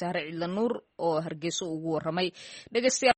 Sahre Ciidla Nuur oo Hargeysa ugu waramay dhegeystayaal.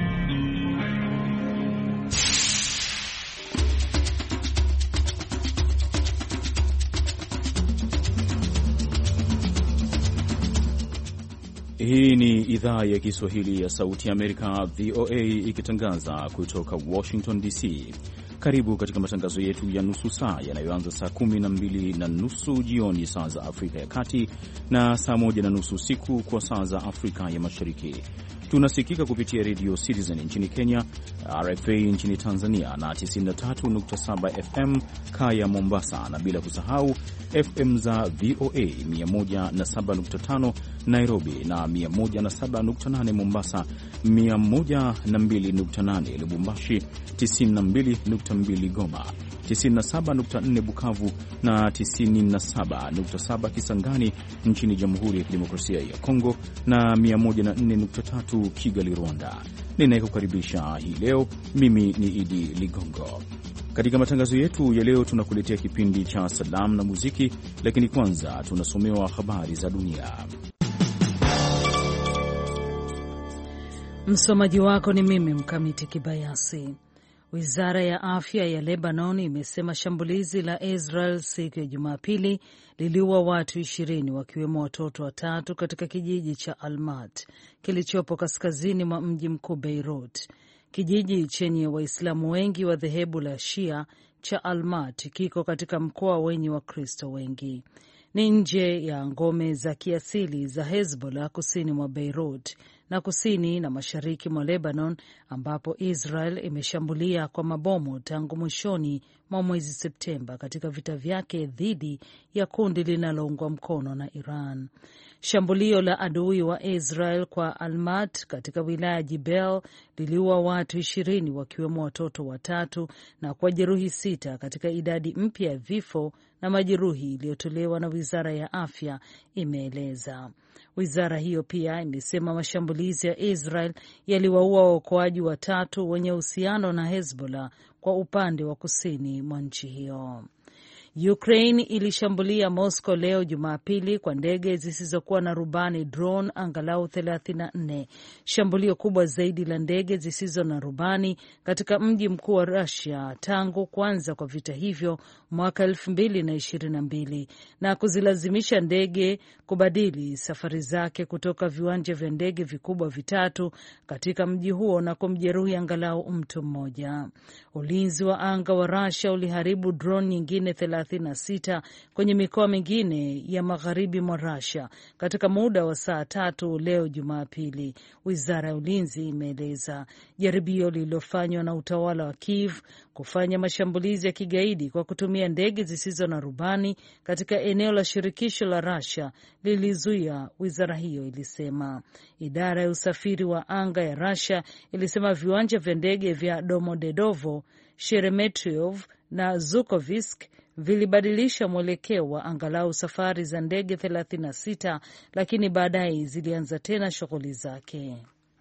Hii ni idhaa ya Kiswahili ya Sauti ya Amerika, VOA, ikitangaza kutoka Washington DC. Karibu katika matangazo yetu ya nusu saa yanayoanza saa 12:30 jioni saa za Afrika ya Kati na saa 1:30 usiku kwa saa za Afrika ya Mashariki. Tunasikika kupitia Radio Citizen nchini Kenya, RFA nchini Tanzania na 93.7 FM Kaya Mombasa, na bila kusahau FM za VOA 107.5 Nairobi na 107.8 Mombasa, 102.8 Lubumbashi, 92.2 Goma, 97.4 Bukavu na 97.7 Kisangani nchini Jamhuri ya Kidemokrasia ya Kongo na 104.3 Kigali, Rwanda. Ninayekukaribisha hii leo mimi ni Idi Ligongo. Katika matangazo yetu ya leo tunakuletea kipindi cha salamu na muziki, lakini kwanza tunasomewa habari za dunia. Msomaji wako ni mimi Mkamiti Kibayasi. Wizara ya afya ya Lebanon imesema shambulizi la Israel siku ya Jumapili liliua watu 20 wakiwemo watoto 3 katika kijiji cha Almat kilichopo kaskazini mwa mji mkuu Beirut. Kijiji chenye Waislamu wengi wa dhehebu la Shia cha Almat kiko katika mkoa wenye Wakristo wengi. Ni nje ya ngome za kiasili za Hezbollah kusini mwa Beirut na kusini na mashariki mwa Lebanon, ambapo Israel imeshambulia kwa mabomu tangu mwishoni mwa mwezi Septemba katika vita vyake dhidi ya kundi linaloungwa mkono na Iran. Shambulio la adui wa Israel kwa Almat katika wilaya Jibel liliua watu 20 wakiwemo watoto 3 na kujeruhi 6 katika idadi mpya ya vifo na majeruhi iliyotolewa na Wizara ya Afya imeeleza. Wizara hiyo pia imesema mashambulizi ya Israel yaliwaua waokoaji 3 wenye uhusiano na Hezbollah kwa upande wa kusini mwa nchi hiyo. Ukraine ilishambulia Moscow leo Jumapili kwa ndege zisizokuwa na rubani drone angalau 34, shambulio kubwa zaidi la ndege zisizo na rubani katika mji mkuu wa Russia tangu kuanza kwa vita hivyo mwaka 2022 na kuzilazimisha ndege kubadili safari zake kutoka viwanja vya ndege vikubwa 3 katika mji huo na kumjeruhi angalau mtu mmoja. Ulinzi wa anga wa Russia uliharibu drone nyingine 36 kwenye mikoa mingine ya magharibi mwa Russia katika muda wa saa 3 leo Jumapili, Wizara ya Ulinzi imeeleza. Jaribio lililofanywa na utawala wa Kiev kufanya mashambulizi ya kigaidi kwa kutumia ndege zisizo na rubani katika eneo la shirikisho la Russia lilizuia, wizara hiyo ilisema. Idara ya usafiri wa anga ya Russia ilisema viwanja vya ndege vya Domodedovo, Sheremetyevo na Zhukovsk vilibadilisha mwelekeo wa angalau safari za ndege 36, lakini baadaye zilianza tena shughuli zake.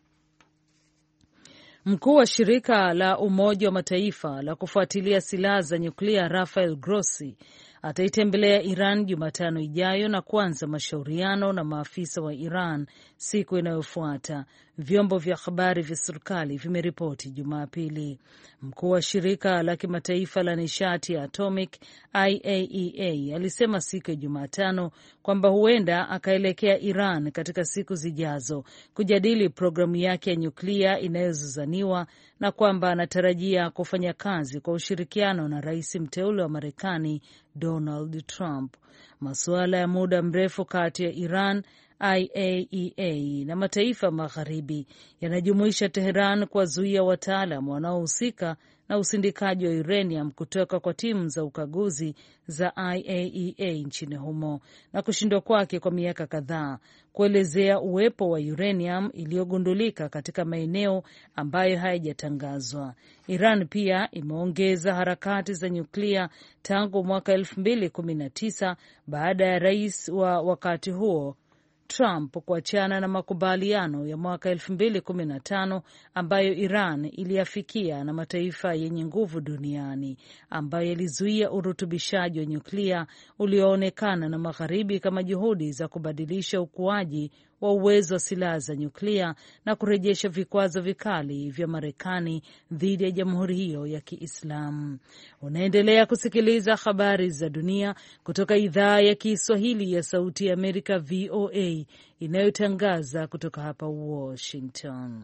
Mkuu wa shirika la Umoja wa Mataifa la kufuatilia silaha za nyuklia Rafael Grossi ataitembelea Iran Jumatano ijayo na kuanza mashauriano na maafisa wa Iran siku inayofuata, vyombo vya habari vya serikali vimeripoti Jumapili. Mkuu wa shirika la kimataifa la nishati ya atomic IAEA alisema siku ya Jumatano kwamba huenda akaelekea Iran katika siku zijazo kujadili programu yake ya nyuklia inayozozaniwa na kwamba anatarajia kufanya kazi kwa ushirikiano na rais mteule wa Marekani Donald Trump. Masuala ya muda mrefu kati ya Iran, IAEA na mataifa magharibi yanajumuisha Teheran kuwazuia wataalam wanaohusika na usindikaji wa uranium kutoka kwa timu za ukaguzi za IAEA nchini humo na kushindwa kwake kwa miaka kadhaa kuelezea uwepo wa uranium iliyogundulika katika maeneo ambayo hayajatangazwa. Iran pia imeongeza harakati za nyuklia tangu mwaka 2019 baada ya rais wa wakati huo Trump kuachana na makubaliano ya mwaka 2015 ambayo Iran iliafikia na mataifa yenye nguvu duniani ambayo yalizuia urutubishaji wa nyuklia ulioonekana na magharibi kama juhudi za kubadilisha ukuaji wa uwezo wa silaha za nyuklia na kurejesha vikwazo vikali vya Marekani dhidi ya jamhuri hiyo ya Kiislamu. Unaendelea kusikiliza habari za dunia kutoka idhaa ya Kiswahili ya Sauti ya Amerika, VOA, inayotangaza kutoka hapa Washington.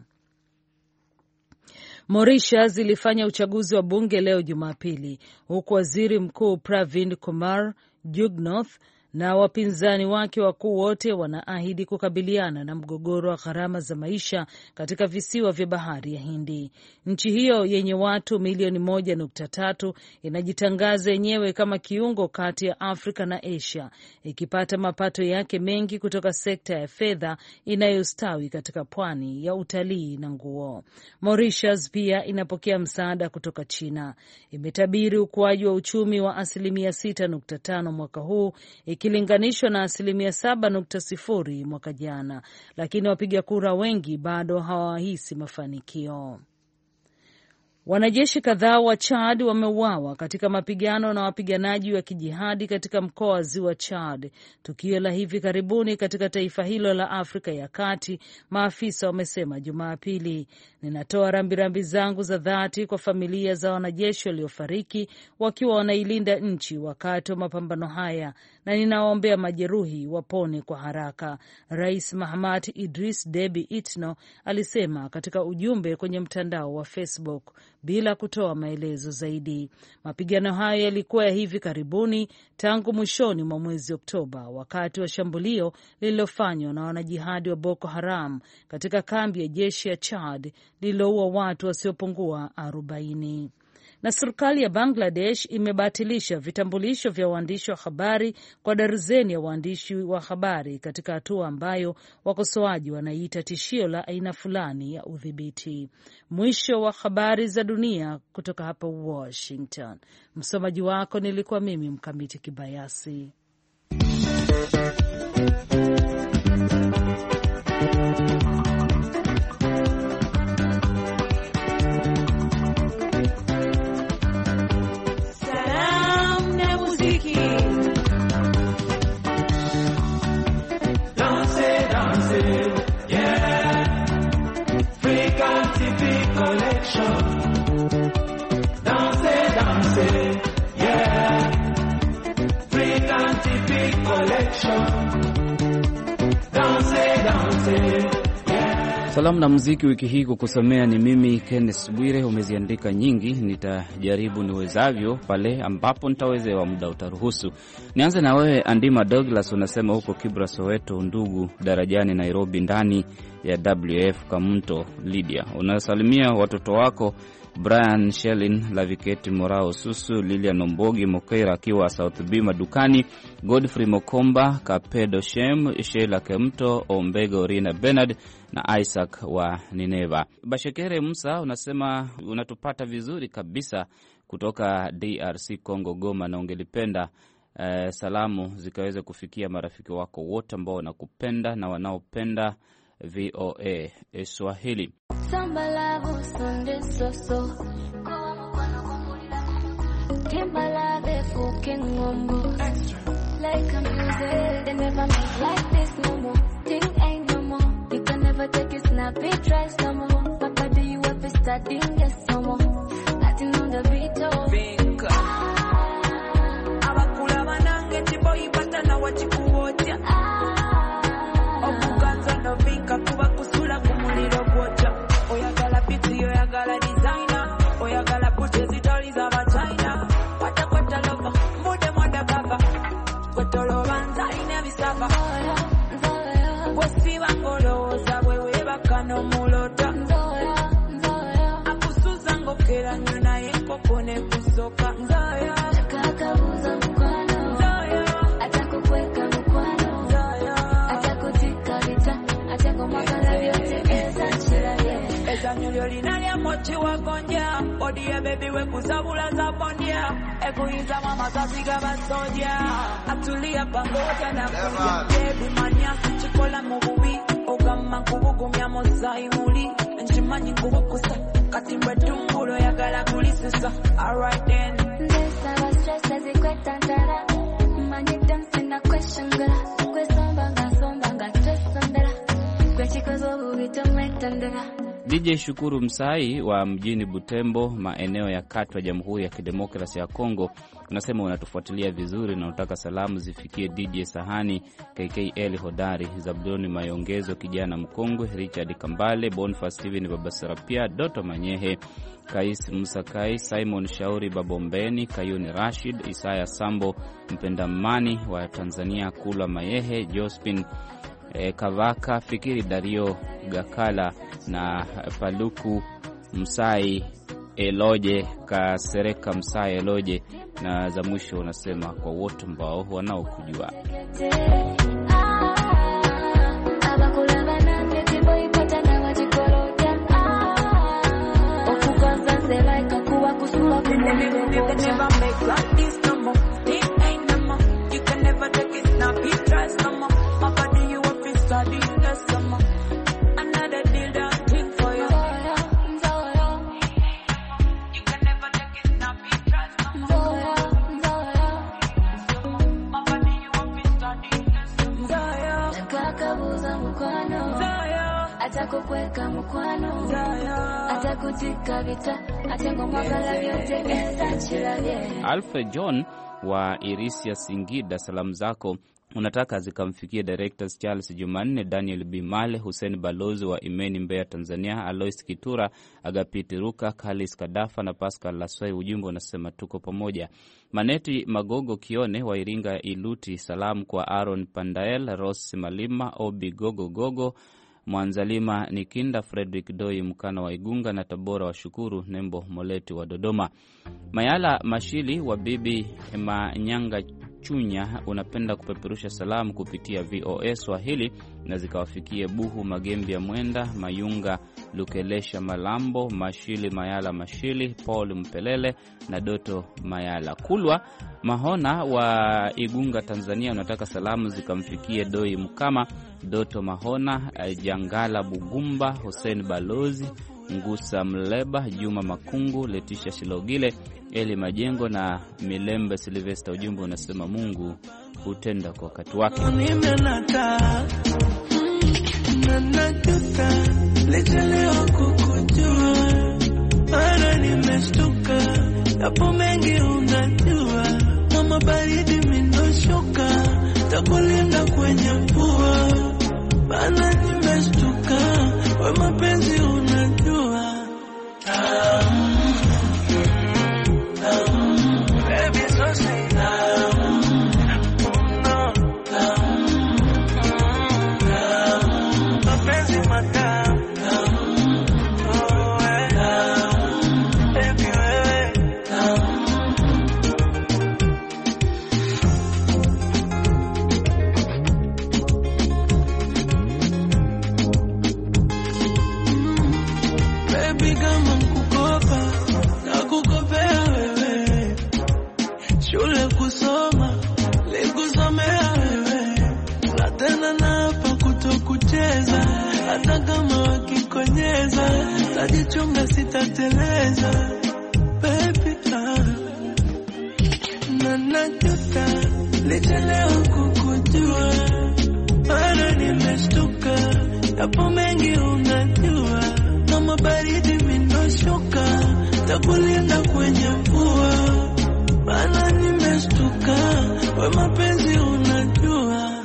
Mauritius ilifanya uchaguzi wa bunge leo Jumapili, huku waziri mkuu Pravind Kumar Jugnauth na wapinzani wake wakuu wote wanaahidi kukabiliana na mgogoro wa gharama za maisha katika visiwa vya bahari ya Hindi. Nchi hiyo yenye watu milioni 1.3 inajitangaza yenyewe kama kiungo kati ya Afrika na Asia, ikipata mapato yake mengi kutoka sekta ya fedha inayostawi katika pwani ya utalii na nguo. Mauritius pia inapokea msaada kutoka China. Imetabiri ukuaji wa uchumi wa 6.5 mwaka huu ikilinganishwa na 7.0 mwaka jana, lakini wapiga kura wengi bado hawahisi mafanikio. Wanajeshi kadhaa wa Chad wameuawa katika mapigano na wapiganaji wa kijihadi katika mkoa wa Ziwa Chad, tukio la hivi karibuni katika taifa hilo la Afrika ya Kati, maafisa wamesema Jumapili. Ninatoa rambirambi zangu za dhati kwa familia za wanajeshi waliofariki wakiwa wanailinda nchi wakati wa mapambano haya, na ninawaombea majeruhi wapone kwa haraka, Rais Mahamat Idris Deby Itno alisema katika ujumbe kwenye mtandao wa Facebook bila kutoa maelezo zaidi. Mapigano hayo yalikuwa ya hivi karibuni tangu mwishoni mwa mwezi Oktoba, wakati wa shambulio lililofanywa na wanajihadi wa Boko Haram katika kambi ya jeshi ya Chad lililoua watu wasiopungua 40. Na serikali ya Bangladesh imebatilisha vitambulisho vya waandishi wa habari kwa darzeni ya waandishi wa habari katika hatua ambayo wakosoaji wanaiita tishio la aina fulani ya udhibiti. Mwisho wa habari za dunia kutoka hapa Washington. Msomaji wako nilikuwa mimi Mkamiti Kibayasi. Salamu na muziki wiki hii kukusomea ni mimi Kenneth Bwire. Umeziandika nyingi, nitajaribu niwezavyo pale ambapo nitawezewa, muda utaruhusu. Nianze na wewe Andima Douglas, unasema huko Kibra Soweto, ndugu darajani Nairobi, ndani ya WF Kamunto Lydia. Unasalimia watoto wako Brian Shelin, Laviketi Morao Susu, Lilian Ombogi Mokeira akiwa South Bima Dukani, Godfrey Mokomba, Kapedo Shem, Sheila Kemto, Ombega Orina Bernard na Isaac wa Nineva. Bashekere Musa unasema unatupata vizuri kabisa kutoka DRC Congo Goma, na ungelipenda salamu zikaweze kufikia marafiki wako wote ambao wanakupenda na wanaopenda VOA Swahili. Sambalavu sonde soso Kimbala befu kengombo like a music they never make like this no more. Thing ain't no more. You can never take it snap it twice no more. Papa do you ever starting yes no more. Nothing on the beat oh Vinka Abakula banange tiboyi batana wachikuoja Okuganza no Vinka kuba kusula kumuliro gwoja Oyagala piti oyagala designer Oyagala pute zitoliza ba China Kwata kwata lova mude mwada baba Kwatolo banza inebisaba Wesi wangolo zawewe bakano mulota Akusuza ngokera nyuna yeko kone kusoka Kakabuza mkwano Atakukweka mkwano Atakutika Atakumwakala vyote eza chila Eza nyulio linalia mochi wakonja Odie baby we kuzabula za bondia Ekuiza mama zaziga basoja Atulia pamoja na kuja Baby mania chikola mububi Ogama kubugumya mosaimuli Njimanyi kubukusa Katimbe tumbulo ya gala kulisusa Alright then Nesa wa stress azikweta ndara Mani dansi na question gala Kwe sombanga twesondera DJ Shukuru Msai wa mjini Butembo, maeneo ya kati wa Jamhuri ya Kidemokrasia ya Kongo, unasema unatufuatilia vizuri na unataka salamu zifikie DJ Sahani, KKL Hodari, Zabdoni Mayongezo, kijana mkongwe, Richard Kambale, Boniface Steven Babasarapia, Doto Manyehe, Kais Musakai, Simon Shauri Babombeni, Kayuni Rashid, Isaya Sambo, Mpendamani wa Tanzania, Kula Mayehe, Jospin Kavaka, Fikiri Dario Gakala na Paluku Msai Eloje, Kasereka Msai Eloje, na za mwisho unasema kwa wote ambao wanaokujua. Atakukweka mkwano, atakutika vita, atengo magala vyote geza chilavye. Alfred John wa Irisia Singida, salamu zako unataka zikamfikia Directors Charles Jumanne, Daniel Bimale, Hussein Balozi wa Imeni Mbeya Tanzania, Alois Kitura, Agapiti Ruka, Kalis Kadafa na Pascal Laswai. Ujumbe unasema tuko pamoja. Maneti Magogo Kione wa Iringa Iluti, salamu kwa Aaron Pandael, Ross Malima, Obi Gogo Gogo, Mwanzalima Nikinda, Frederick Doi Mkana wa Igunga na Tabora wa Shukuru, Nembo Moleti wa Dodoma. Mayala Mashili wa Bibi Manyanga Chunya, unapenda kupeperusha salamu kupitia VOA Swahili na zikawafikie Buhu Magembi ya Mwenda, Mayunga Lukelesha Malambo, Mashili Mayala Mashili, Paul Mpelele na Doto Mayala. Kulwa Mahona wa Igunga Tanzania, unataka salamu zikamfikie Doi Mkama, Doto Mahona, Jangala Bugumba, Hussein Balozi, Ngusa Mleba, Juma Makungu, Letisha Shilogile, Eli Majengo na Milembe Silvester. Ujumbe unasema Mungu hutenda kwa wakati wake. Lechelewa kukujua, mara nimeshtuka, yapo mengi unajua, mama baridi minoshoka, takulinda kwenye mvua, bana nimeshtuka, we mapenzi unajua. Baby so say mapenzi matamu. Hata kama wakikonyeza, tajichunga sitateleza. Baby, na najuta, lichelewa kukujua, mara nimeshtuka, yapo mengi unajua, kama baridi minoshoka, takulinda kwenye mvua, bana nimeshtuka, we mapenzi unajua.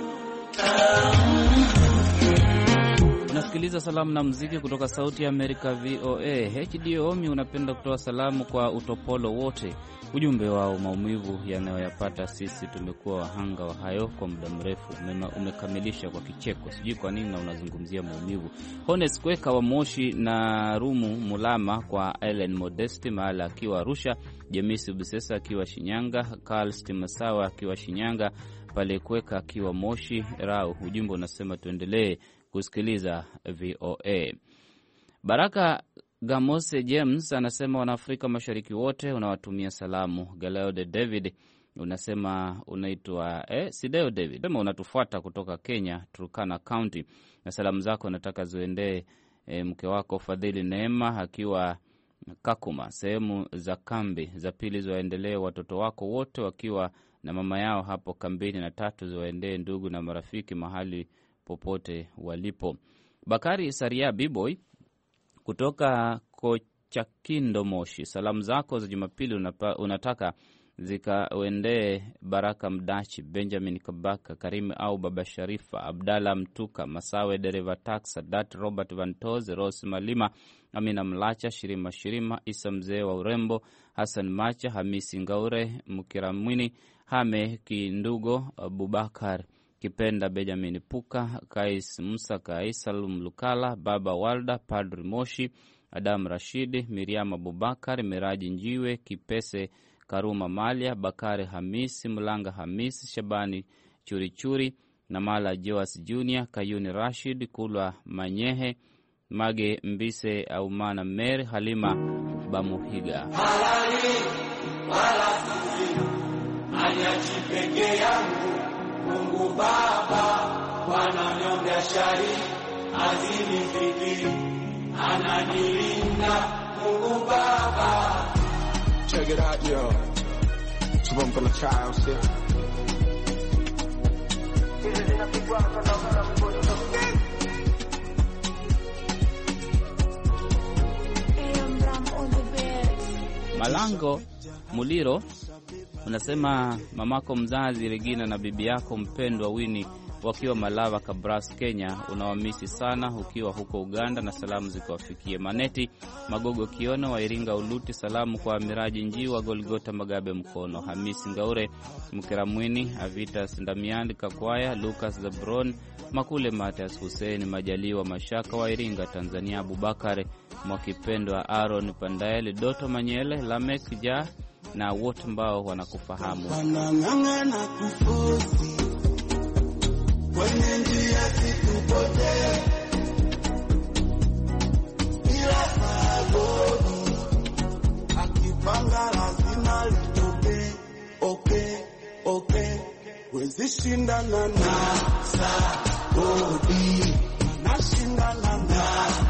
Unasikiliza salamu na muziki kutoka Sauti ya Amerika VOA. HD Omi unapenda kutoa salamu kwa utopolo wote. Ujumbe wao, maumivu yanayoyapata sisi tumekuwa wahanga wa hayo kwa muda mrefu, umekamilisha kwa kicheko. Sijui kwa nini na unazungumzia maumivu. Honest Kweka wa Moshi na Rumu Mulama kwa Ellen Modesti Mahala akiwa Arusha, Jemisi Busesa akiwa Shinyanga, Carl Stimasawa akiwa Shinyanga, Pale Kweka akiwa Moshi Rau. Ujumbe unasema tuendelee kusikiliza VOA. Baraka Gamose James anasema Wanaafrika Mashariki wote unawatumia salamu. Galeo de David unasema unaitwa Sideo David, sema unatufuata kutoka Kenya, Turkana County, na salamu zako nataka ziendee mke wako Fadhili Neema akiwa Kakuma, sehemu za kambi za pili ziwaendelee watoto wako wote wakiwa na mama yao hapo kambini, na tatu ziwaendee ndugu na marafiki mahali popote walipo. Bakari Saria Biboy kutoka Kochakindo Moshi, salamu zako za Jumapili unataka zikawendee Baraka Mdachi, Benjamin Kabaka, Karim au Baba Sharifa, Abdalla Mtuka, Masawe dereva taxa, Dat Robert Vantoze, Rose Malima, Amina Mlacha, Shirima, Isa mzee wa urembo, Hassan Macha, Hamisi Ngaure, Mukiramwini, Hame Kindugo, Abubakar Kipenda, Benjamin Puka, Kais Musa, Salum Lukala, Baba Walda, Padri Moshi, Adam Rashidi, Miriam Abubakar, Miraji Njiwe, Kipese Karuma Malia, Bakari Hamisi, Mulanga Hamisi, Shabani Churichuri, Namala Joas Junior, Kayuni Rashid, Kulwa Manyehe, Mage Mbise, Aumana Mer, Halima Bamuhiga. Halali wala sisi anyachi peke yangu, Mungu Baba wananyonga shari azimi fikiri, ananilinda Mungu Baba. Check it out, yo. So I'm gonna try out shit. Malango Muliro unasema mamako mzazi Regina na bibi yako mpendwa Winnie wakiwa Malava Kabras Kenya unawamisi sana ukiwa huko Uganda, na salamu zikawafikie Maneti Magogo Kiona wa Iringa Uluti, salamu kwa Miraji Njiwa Golgota Magabe Mkono, Hamisi Ngaure Mkiramwini, Avita Sindamiandi Kakwaya, Lucas Zabron Makule, Matias Hussein Majaliwa Mashaka wa Iringa Tanzania, Abubakar Mwakipendwa, Aaron Pandaeli, Doto Manyele, Lamek Ja na wote ambao wanakufahamu. Wanang'ang'ana kufosi kwenye njia situpotee, ila sabodi akipanga lazima litoke. Okay, wezi shindana na sabodi, nashindana na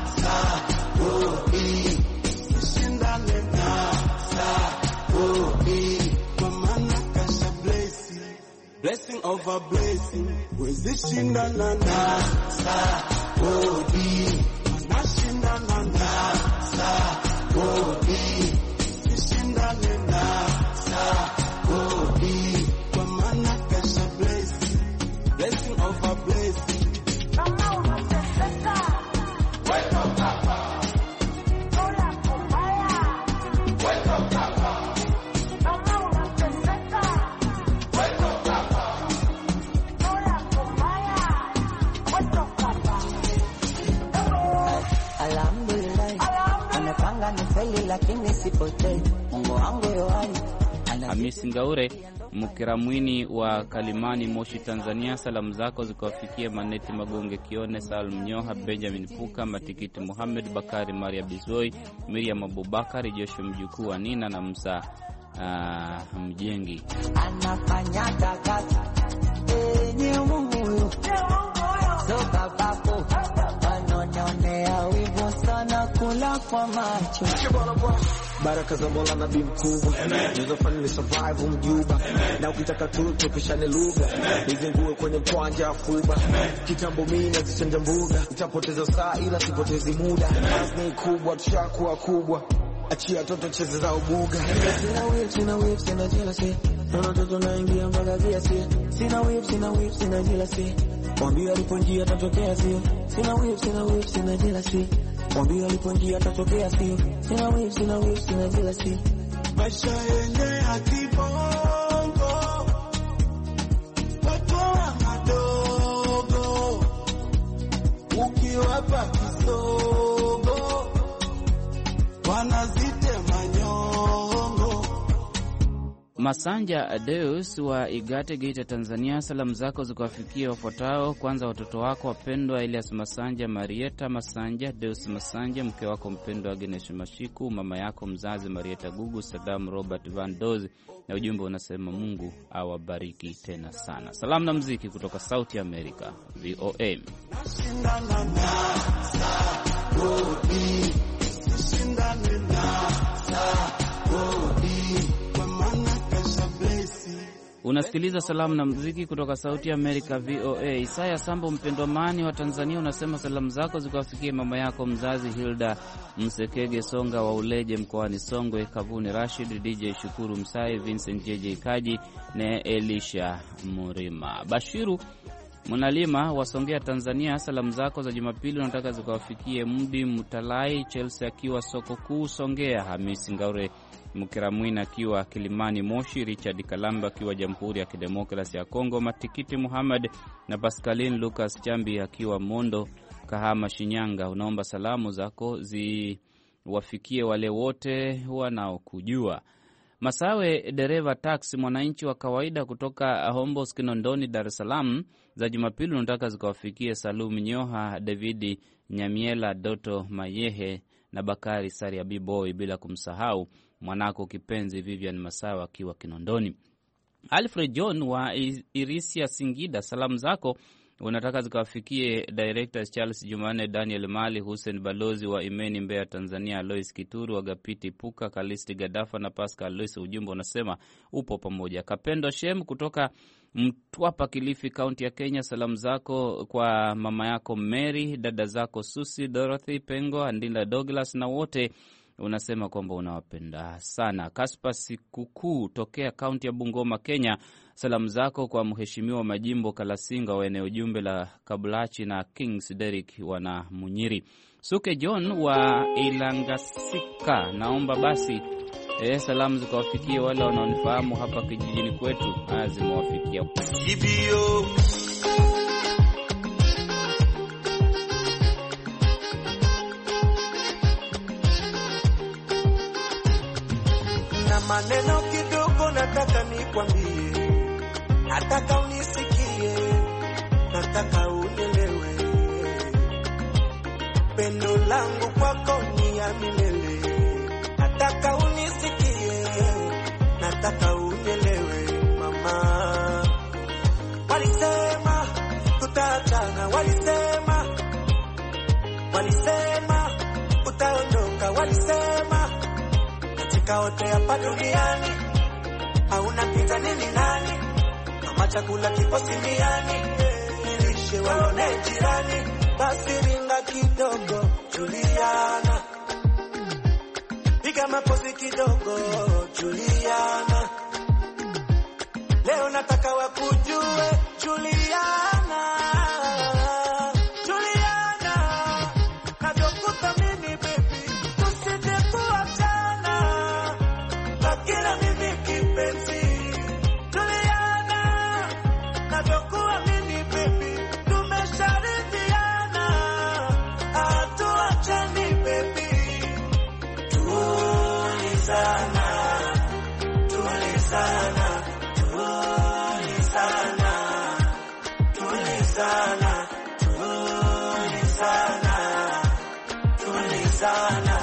sabodi, shindane na sabodi, kwa maana kasha blessing over blessing, wezi shindana na sabodi, nashindana na sabodi, shindane na sabodi, kwa maana kasha blessing over blessing. Kama unateseka weka hapa, ola kumbaya weka hapa. Kama unateseka weka hapa, ola kumbaya weka hapa. Alhamdulillah, anapanga nifeli lakini sipotei, Mungu wangu yohai. Hamisi Ngaure Mkiramwini wa Kalimani Moshi Tanzania, salamu zako zikawafikia Maneti Magonge Kione, Salum Nyoha, Benjamin Puka, Matikiti Muhammad, Bakari Maria Bizoi, Miriam Abubakar, Joshua mjukuu wa Nina na Musa Mjengi. Anafanya kazi ni Mungu soka papo, anonionea wivu sana kula kwa macho. Baraka za Mola nabii mkubwa, nilizofanya ni survive mjuba, na ukitaka tu tukishane lugha, nizingue kwenye mkwanja afuba, kitambo mimi nazichanja mbuga, nitapoteza saa ila sipotezi muda, ni kubwa tushakuwa kubwa, achia toto cheze za ubuga. Sina whip, sina jealousy, naona toto naingia mpaka viasi, sina whip, sina jealousy, mwambie aliponjia tatokea sio, sina whip, sina jealousy, mwambie aliponjia atatokea sio, sina whip, sina jealousy. Maisha yenye ya kibongo, watoa madogo, ukiwapa kisogo wanazite manyongo. Masanja Adeus wa Igate Geita Tanzania, salamu zako zikawafikia wafuatao. Kwanza watoto wako wapendwa Elias Masanja, Marieta Masanja, Deus Masanja, mke wako mpendwa Agnes Mashiku, mama yako mzazi Marieta Gugu, Saddam Robert Van Dozi, na ujumbe unasema Mungu awabariki tena sana. Salamu na muziki kutoka Sauti America VOA. Unasikiliza salamu na muziki kutoka Sauti ya Amerika VOA. Isaya Sambo Mpendwamani wa Tanzania unasema salamu zako zikawafikie mama yako mzazi Hilda Msekege Songa wa Uleje mkoani Songwe, Kavuni Rashid, DJ Shukuru Msai, Vincent JJ Kaji na Elisha Murima. Bashiru Mwanalima wasongea Tanzania, salamu zako za Jumapili unataka zikawafikie Mudi Mutalai Chelsea akiwa soko kuu Songea, Hamisi Ngaure Mkiramwina akiwa Kilimani Moshi, Richard Kalamba akiwa Jamhuri ya Kidemokrasi ya Kongo, Matikiti Muhammad na Pascaline Lucas Chambi akiwa Mondo Kahama Shinyanga. Unaomba salamu zako ziwafikie wale wote wanaokujua. Masawe dereva taxi mwananchi wa kawaida kutoka Hombos Kinondoni Dar es Salaam, za Jumapili unataka zikawafikie Salum Nyoha, Davidi Nyamiela, Doto Mayehe na Bakari Saria B-Boy, bila kumsahau mwanako kipenzi Vivian Masawe akiwa Kinondoni. Alfred John wa Irisia Singida, salamu zako unataka zikawafikie Directors Charles Jumane, Daniel Mali, Hussein Balozi wa Imeni Mbeya Tanzania, Lois Kituru, Agapiti Puka, Kalisti Gadafa na Pascal Lois. Ujumbe unasema upo pamoja. Kapendo Shem kutoka Mtwapa Kilifi County ya Kenya, salamu zako kwa mama yako Mary, dada zako Susi, Dorothy, Pengo, Andila Douglas na wote unasema kwamba unawapenda sana. Kaspa Sikukuu tokea kaunti ya Bungoma Kenya, salamu zako kwa mheshimiwa Majimbo Kalasinga wa eneo jumbe la Kabulachi na Kings Derrick wana Munyiri. Suke John wa Ilangasika, naomba basi salamu zikawafikie wale wanaonifahamu hapa kijijini kwetu. Zimewafikia Kibio na maneno kidogo nataka nikwambie, nataka unisikie, nataka unielewe. Pendo langu kwako ni ya milele, nataka unisikie, nataka unielewe mama. Walisema tutaachana, walisema utaondoka, walisema katika wote hapa duniani hauna pita nini nani, kama chakula kipo simiani, nilishe waone jirani. Basi ringa kidogo, Juliana, piga mapozi kidogo, Juliana, leo nataka wakujue, Juliana, Juliana, najokuta mimi baby, tusije kuachana, bakila mimi kipenzi, Juliana, najokuwa mimi baby, tumesharidhiana, atuachani baby, tulizana, tulizana, tulizana, tulizana, tulizana, tulizana,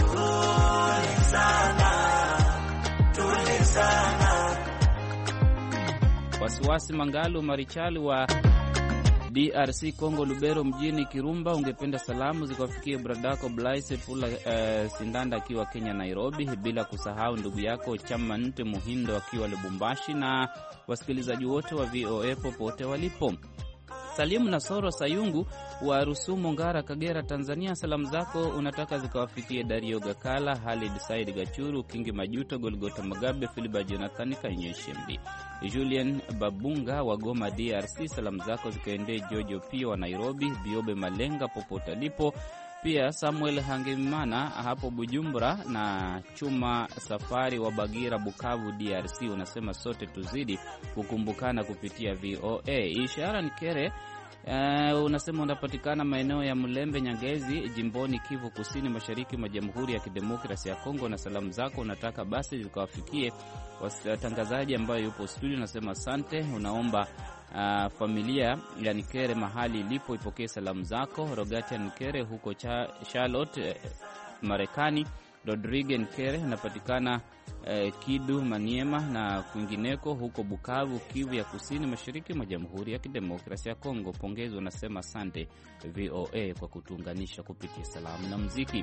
tulizana, tulizana. Wasiwasi Mangalu Marichali wa DRC Kongo, Lubero mjini Kirumba, ungependa salamu zikawafikie bradako Blaise Pula Sindanda akiwa Kenya Nairobi, bila kusahau ndugu yako Chama Nte Muhindo akiwa Lubumbashi na wasikilizaji wote wa VOA popote walipo. Salimu Nasoro Sayungu wa Rusumo Ngara Kagera Tanzania, salamu zako unataka zikawafikie Dario Gakala, Halid Said Gachuru, Kingi Majuto, Golgota Magabe, Filiba Jonathan Kanyeshembi, Julian Babunga wa Goma DRC, salamu zako zikaendee Jojo Pio wa Nairobi, Biobe Malenga popote alipo, pia Samuel Hangimana hapo Bujumbura na Chuma Safari wa Bagira Bukavu DRC. Unasema sote tuzidi kukumbukana kupitia VOA. Ishara Nikere unasema unapatikana maeneo ya Mlembe Nyangezi, jimboni Kivu Kusini, mashariki mwa Jamhuri ya Kidemokrasia ya Kongo, na salamu zako unataka basi zikawafikie watangazaji ambayo yupo studio. Unasema asante, unaomba familia ya Nikere mahali ilipo ipokee salamu zako. Rogatia Nikere huko Charlotte Marekani, Rodrigue Nikere anapatikana Kidu Maniema na kwingineko huko Bukavu, Kivu ya Kusini, mashariki mwa Jamhuri ya Kidemokrasia ya Kongo. Pongezi, unasema asante VOA kwa kutuunganisha kupitia salamu na muziki.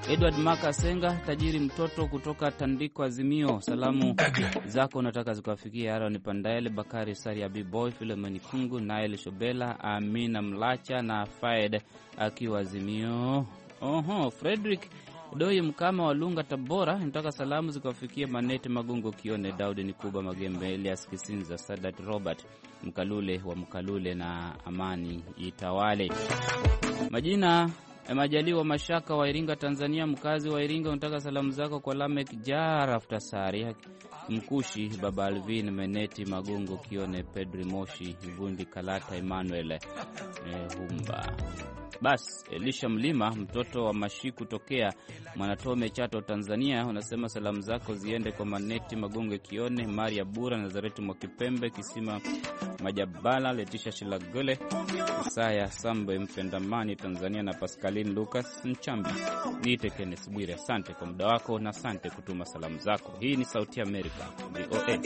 Edward Makasenga, tajiri mtoto kutoka Tandiko Azimio, salamu zako unataka zikawafikia Aaron Pandaele, Bakari Sari, Abiboy, Filemoni Kungu, Nael Shobela, Amina Mlacha na Faed akiwa Azimio. Frederick Doi Mkama wa Lunga Tabora, nataka salamu zikawafikia Manete Magungo, Kione Daudi Nikuba, Magembe Elias Kisinza, Sadat Robert Mkalule wa Mkalule na Amani Itawale. Majina Majaliwa Mashaka wa Iringa Tanzania, mkazi wa Iringa, unataka salamu zako kwa Lamek Jaraf Tasari, Mkushi, Baba Alvin, Meneti Magungo, Kione Pedri Moshi, Vundi Kalata, Emmanuel Humba. Bas, Elisha Mlima, mtoto wa Mashiku tokea Mwanatome Chato Tanzania, unasema salamu zako ziende kwa Maneti Magongo, Kione Maria Bura, Nazareti Mwakipembe, Kisima Majabala, Letisha Shilagole, Isaya Sambe Mpendamani Tanzania, na Pascaline Lucas Nchambi. Niite Kenneth Bwire. Asante kwa muda wako na asante kutuma salamu zako. Hii ni Sauti ya Amerika, VOA.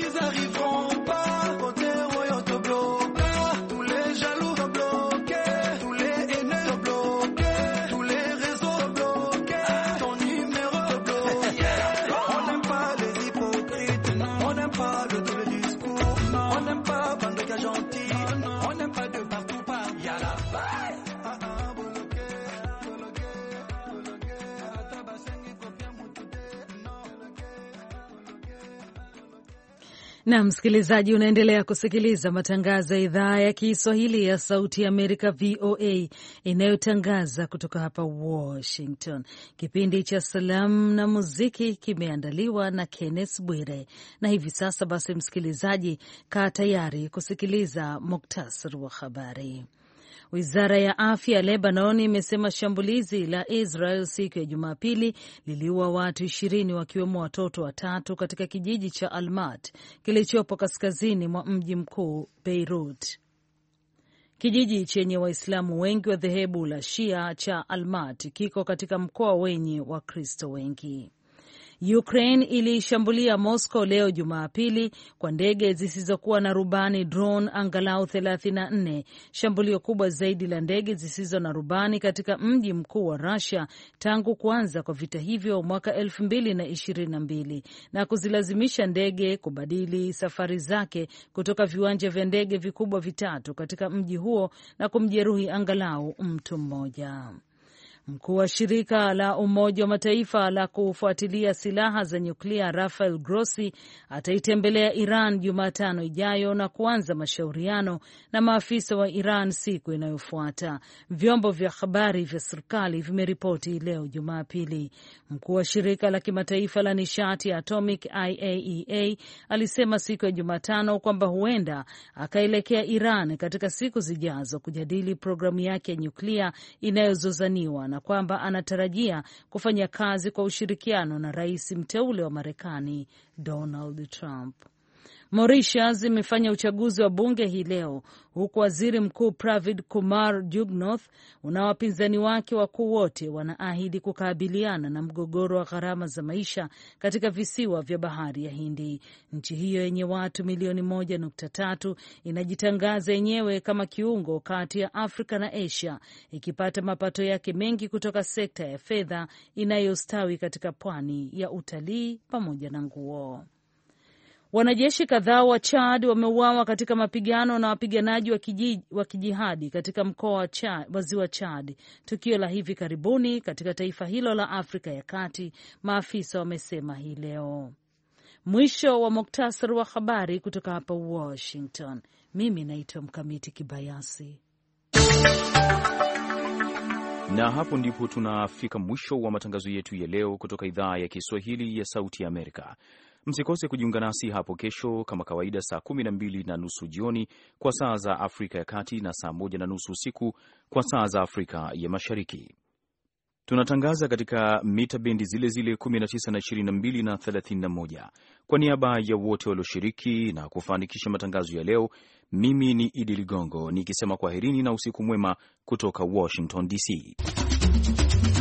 Na msikilizaji, unaendelea kusikiliza matangazo ya idhaa ya Kiswahili ya Sauti ya Amerika, VOA, inayotangaza kutoka hapa Washington. Kipindi cha salamu na muziki kimeandaliwa na Kenneth Bwire. Na hivi sasa basi, msikilizaji, kaa tayari kusikiliza muktasari wa habari. Wizara ya afya ya Lebanon imesema shambulizi la Israel siku ya Jumapili liliua watu 20 wakiwemo watoto 3 katika kijiji cha Almat kilichopo kaskazini mwa mji mkuu Beirut. Kijiji chenye Waislamu wengi wa dhehebu la Shia cha Almat kiko katika mkoa wenye Wakristo wengi. Ukraine ilishambulia Moscow leo Jumapili kwa ndege zisizokuwa na rubani drone angalau 34, shambulio kubwa zaidi la ndege zisizo na rubani katika mji mkuu wa Russia tangu kuanza kwa vita hivyo mwaka 2022, na kuzilazimisha ndege kubadili safari zake kutoka viwanja vya ndege vikubwa vitatu katika mji huo na kumjeruhi angalau mtu mmoja. Mkuu wa shirika la Umoja wa Mataifa la kufuatilia silaha za nyuklia Rafael Grossi ataitembelea Iran Jumatano ijayo na kuanza mashauriano na maafisa wa Iran siku inayofuata, vyombo vya habari vya serikali vimeripoti leo Jumapili. Mkuu wa shirika la kimataifa la nishati ya atomic IAEA alisema siku ya Jumatano kwamba huenda akaelekea Iran katika siku zijazo kujadili programu yake ya nyuklia inayozozaniwa, na kwamba anatarajia kufanya kazi kwa ushirikiano na rais mteule wa Marekani Donald Trump. Mauritius imefanya uchaguzi wa bunge hii leo, huku waziri mkuu Pravind Kumar Jugnauth na wapinzani wake wakuu wote wanaahidi kukabiliana na mgogoro wa gharama za maisha katika visiwa vya bahari ya Hindi. Nchi hiyo yenye watu milioni 1.3 inajitangaza yenyewe kama kiungo kati ya Afrika na Asia, ikipata mapato yake mengi kutoka sekta ya fedha inayostawi katika pwani ya utalii pamoja na nguo. Wanajeshi kadhaa wa Chad wameuawa katika mapigano na wapiganaji wa kijihadi katika mkoa wa Ziwa Chad, tukio la hivi karibuni katika taifa hilo la Afrika ya Kati, maafisa wamesema hii leo. Mwisho wa muktasari wa habari kutoka hapa Washington. Mimi naitwa Mkamiti Kibayasi. Na hapo ndipo tunafika mwisho wa matangazo yetu ya leo kutoka idhaa ya Kiswahili ya Sauti ya Amerika. Msikose kujiunga nasi hapo kesho kama kawaida saa 12:30 jioni kwa saa za Afrika ya Kati na saa 1:30 usiku kwa saa za Afrika ya Mashariki. Tunatangaza katika mita bendi zile zile 19 na 22 na 31. Kwa niaba ya wote walioshiriki na kufanikisha matangazo ya leo, mimi ni Idi Ligongo nikisema kwaherini na usiku mwema kutoka Washington DC.